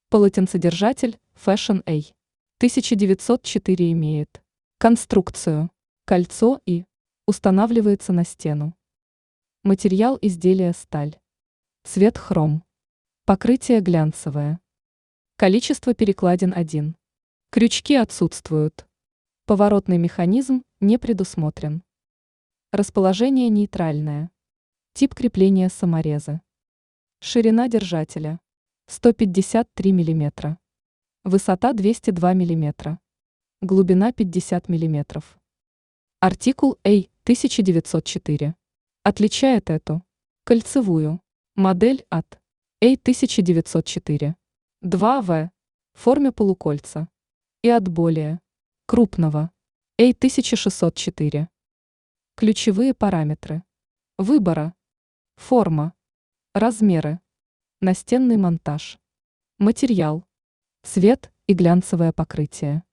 Полотенцедержатель Fashion A 1904 имеет конструкцию кольцо и устанавливается на стену. Материал изделия сталь. Цвет хром. Покрытие глянцевое. Количество перекладин 1. Крючки отсутствуют. Поворотный механизм не предусмотрен. Расположение нейтральное. Тип крепления саморезы. Ширина держателя 153 мм. Высота 202 мм. Глубина 50 мм. Артикул A 1904. Отличает эту кольцевую модель от A 1904 2В в форме полукольца и от более крупного A 1604. Ключевые параметры выбора: форма, размеры, настенный монтаж, материал, цвет и глянцевое покрытие.